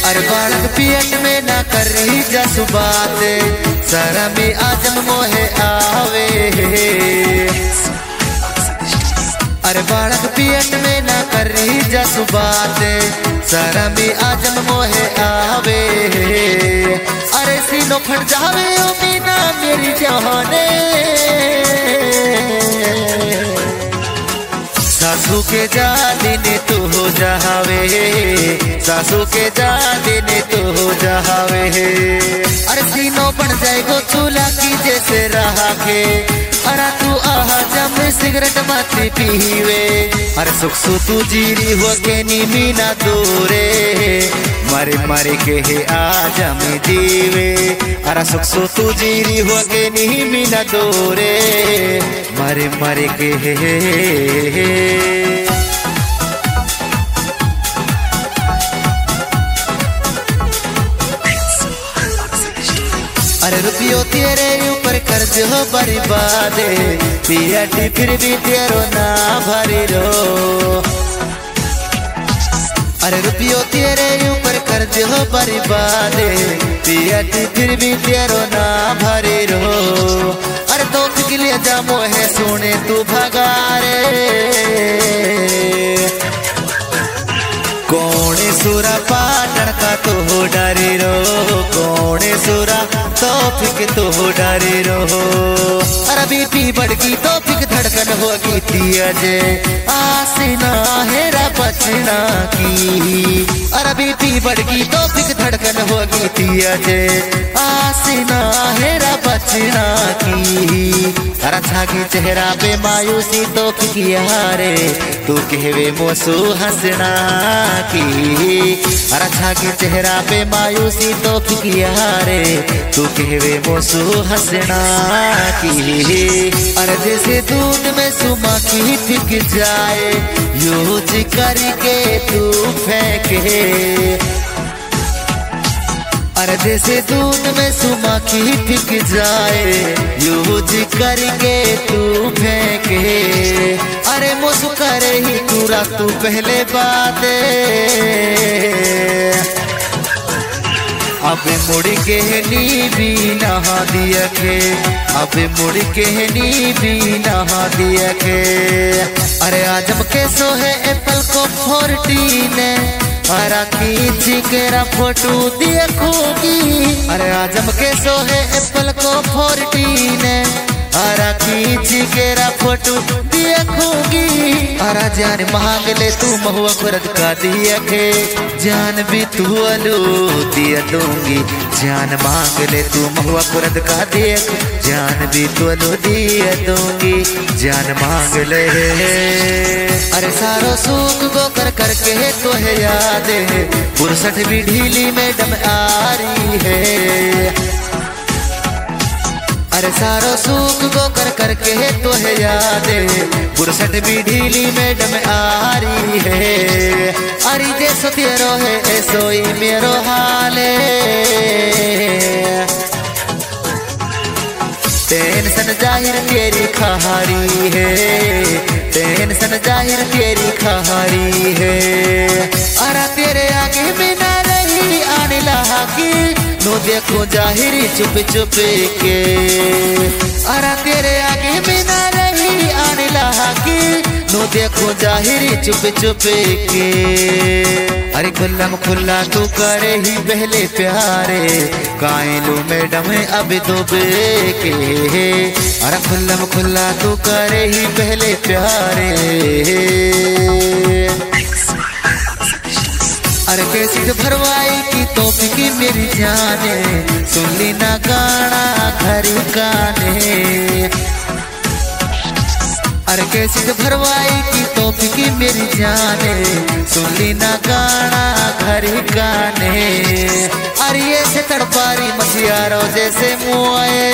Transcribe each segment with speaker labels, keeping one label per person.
Speaker 1: अरे बालक पियट में ना कर रही जसु बात, शरमी आजम मोहे आवे। अरे बालक पियट में ना कर रही जसु बात, शरमी आजम मोहे आवे। अरे सीनो फट जावे ओ मीना मेरी जहाने, सासू के जादी ने तू हो जहावे, सासू के जादी ने तू हो जहावे। अरे सीनो बन जाएगो चूल्हा की जैसे रहा के, अरे तू आहा जम सिगरेट मत पीवे। अरे सुख सु तू जीरी हो के नी मीना दूरे, मरे मरे के हे आजम जीवे। अरे सुख सु तू जीरी हो के नी मीना दूरे, मरे मरे के हे। अरे रुपयो तेरे ऊपर कर्ज हो बर्बाद, पियटी फिर भी तेरो ना भरी रो। अरे रुपयो तेरे ऊपर कर्ज हो बर्बाद, पियटी फिर भी तेरो ना भरी रो। अरे तो के लिए जामो है सोने तू भगारे, कौने सुरा पाटन का तो हो डरे रो, कौने सुरा तो फिक तो हो डरे रो। अरे बीपी बढ़ गई तो फिक धड़कन होगी तीजे, आसना हेरा बचना की। अरे बीपी बढ़ गई तो फिक धड़कन होगी तीजे, आसना हेरा बचना की। अरे छागी चेहरा पे मायूसी तो फिकिया रे, तू कहवे मोसू हंसना की। अरे छागी चेहरा पे मायूसी तो फिकिया रे, तू कहवे मोसू हंसना की। अरे जैसे दूध में सुमा की फिक जाए, यूज करके तू फेंके। अरे जैसे दूध में सुमा की फिक जाए, यूज करके तू फेंके। अरे मोसू करे ही पूरा तू पहले बात, अब मुड़ के नी भी नहा दिया के, अब मुड़ के नी भी नहा दिया के। अरे आजम के सो है एप्पल को 14, अरे खींच के फोटो देखोगी। अरे आजम के सो है एप्पल को 14, अरे खींच के फोटो देखोगी। अरे जान मांग ले तू महुआ खुरद का दिया के, जान भी तू अलू दिया दूंगी। जान मांग ले तू महुआ खुरद का दिया, जान भी तू अलू दिया दूंगी। जान मांग ले। अरे सारो सूख गो कर करके तो है याद है, 62 भी ढीली मैडम आ रही है। अरे सारो सूख गो कर करके तो है याद, 62 भी ढीली मैडम आ रही है। अरे जैसो तेरो है ऐसो ही मेरो हाल है, टेंशन जाहिर तेरी खारी है, टेंशन जाहिर तेरी खारी है। अरे तेरे आगे में ना रही आने लगी, नो देखो जाहिरी चुप चुप के। अरे तेरे आगे में ना रही आने लगी, नो देखो जाहिरी चुप चुप के। अरे खुल्लम खुल्ला तू करे ही पहले प्यारे, कायलू मैडम अब दुबे के। अरे खुल्लम खुल्ला तू करे ही पहले प्यारे। अरे कैसी भरवाई की तोप की मेरी जाने, सुन ली ना गाना घर गाने। अरे कैसी भरवाई की तोप की मेरी जाने, सुन ली ना गाना घर गाने। अरे ये से तड़पारी मसियारो जैसे मुआए,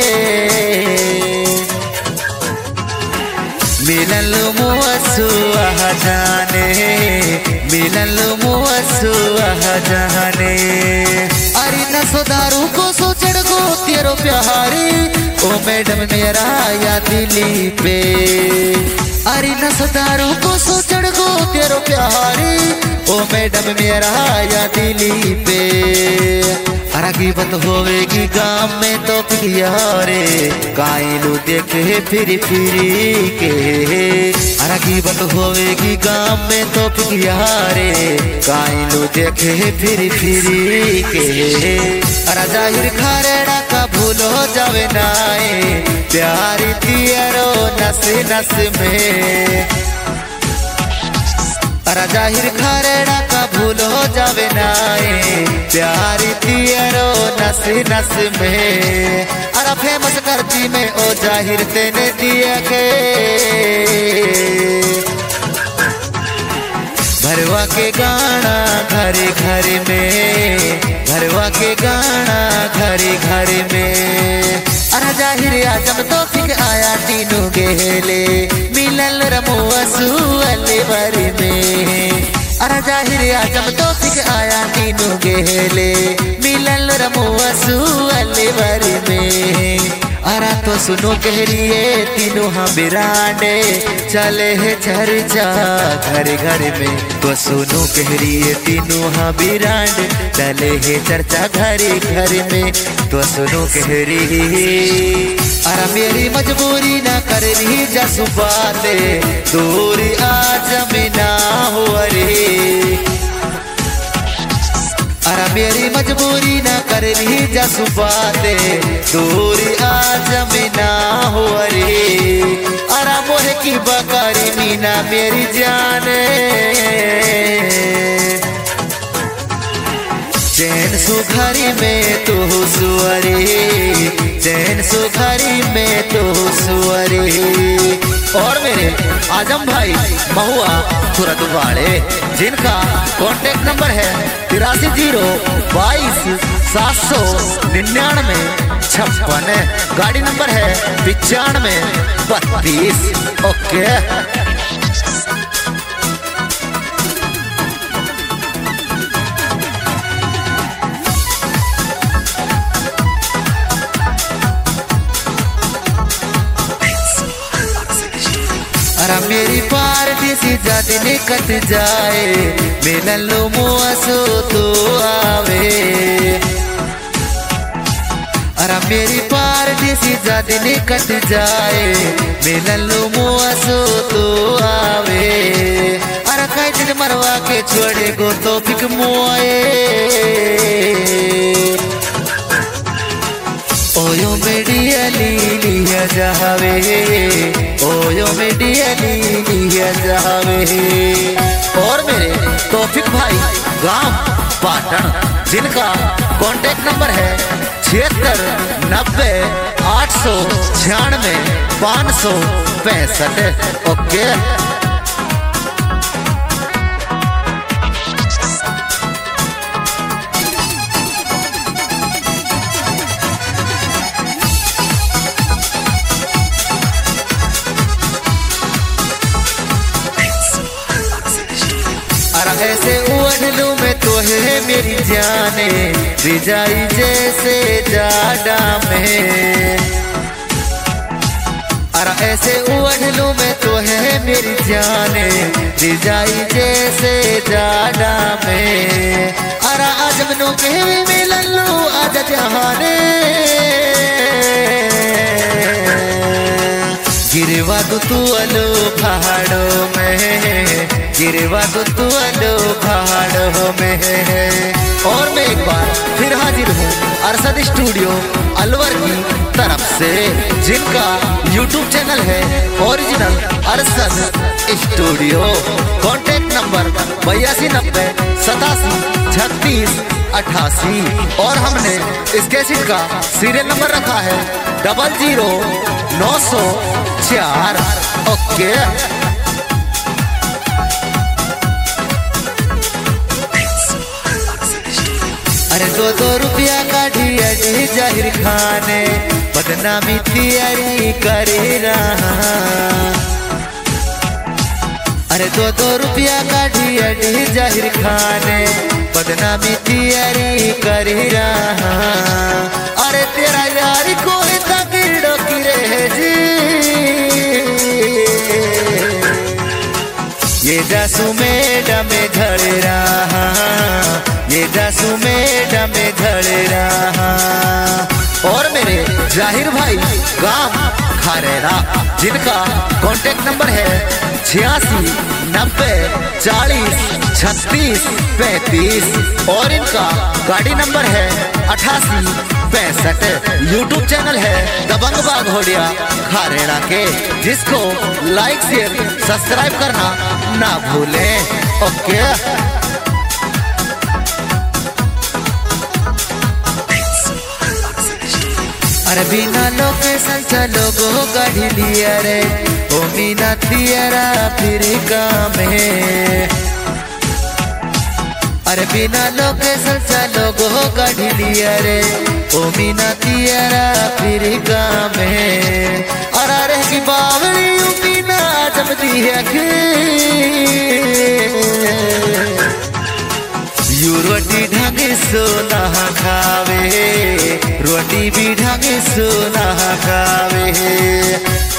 Speaker 1: मिलन मुआसु आह जाने, मिलन मुआसु आह जाने। अरे न सुधारू को सोचड़ को तेरो प्यारी, ओ मैडम मेरा या दिली पे। अरे न सुधारू को सोचड़ को तेरो प्यारी। प्यारी ओ मैडम मेरा या दिली पे। अरे गिबत होवेगी गाँव में तो यारे कायलू देखे फिर के। अरे गिबत होवेगी गाँव में तो यारे कायलू देखे फिर के। अरे जाहिर खारेड़ा का भूल हो जावे नाए प्यारी तियरो नस नस में। अरे जाहिर खारेड़ा का भूल हो जावे नाए प्यारी तियरो नस नस में। अरे फेमस करती में ओ जाहिर तेने दिया के भरवा के गाना घरे घर में, भरवा के गाना घरे घर में। अरे जाहिर आजम तो फिक आया तीनों गेले मिलल रमुआ सुअले भर में। अरे जाहिर आजम तो फिक आया तीनों गेले मिलल रमुआ सुअले भर में। अरा तो सुनो कह रही तीनों हम बिराने चले है चर्चा घर घर में। तो सुनो कह रही तीनों हम बिराने चले है चर्चा घर घर में। तो सुनो कह रही अरा मेरी मजबूरी ना कर रही जसु बाते दूरी आज में ना हो रे। अरे मेरी मजबूरी ना कर रही जसु बाते दूरी आज में ना हो रे। अरे मोहे की बकारी मीना मेरी जाने चैन सुघरी में तो सुअरे, चैन सुघरी में तो सुअरे। और मेरे आजम भाई महुआ तुरंत वाले जिनका कॉन्टेक्ट नंबर है 8322 गाड़ी नंबर है 9532। ओके अरे मेरी पार्टी सी जाती निकट जाए मिलन लो मुआसो तो आवे। अरे मेरी पार्टी सी जाती निकट जाए मिलन लो मुआसो तो आवे। अरे कई दिन मरवा के छोड़े गो तो फिक मुआए ओयो मेडिया लिया जावे, ओयो मेडिया लिया जावे। और मेरे तौफिक भाई गांव पाटन जिनका कॉन्टेक्ट नंबर है 76 90 896 565। ओके ऐसे उड़ लूं मैं तो है मेरी जाने रिजाई जैसे जाडा में। अरे ऐसे उड़ लूं मैं तो है मेरी जाने रिजाई जैसे जाडा में। अरे आज मनो के मिलन लूं आज जहाने गिरवा दो तू अलो पहाड़ों में, गिरवा दो तू अलो पहाड़ों में। और मैं एक बार फिर हाजिर हूँ अरशद स्टूडियो अलवर की तरफ से जिनका YouTube चैनल है original Arshad studio. Contact number 82 90 87 36 88। और हमने इस कैसेट का सीरियल नंबर रखा है 00 904। ओके अरे 2-2 रुपया का ढिया जाहिर खाने बदनामी तैयारी करे रहा। अरे 2-2 रुपया का ढिया जाहिर खाने बदनामी तैयारी करे रहा। अरे तेरा यार कोई तगड़ो की रह जी ये जासू मैडम झड़ रहा, ये जासू मैडम झड़ रहा। और मेरे जाहिर भाई गांव खारेरा, जिनका कांटेक्ट नंबर है 86 90 40 36 35 और इनका गाड़ी नंबर है 88 65। यूट्यूब चैनल है दबंग बाग होडिया खारेड़ा के, जिसको लाइक शेयर सब्सक्राइब करना ना भूलें। ओके। अरे बिना लोकेशन चलो गो गाड़ी लिया रे, ओ मीना तियरा फिर काम है। अरे बिना लोकेशन चलो गो गाड़ी लिया रे, ओ मीना तियरा फिर काम है। और अरे की बावली मीना जमती है यू रोटी ढंग सोना खावे, रोटी भी ढंग सोना खावे।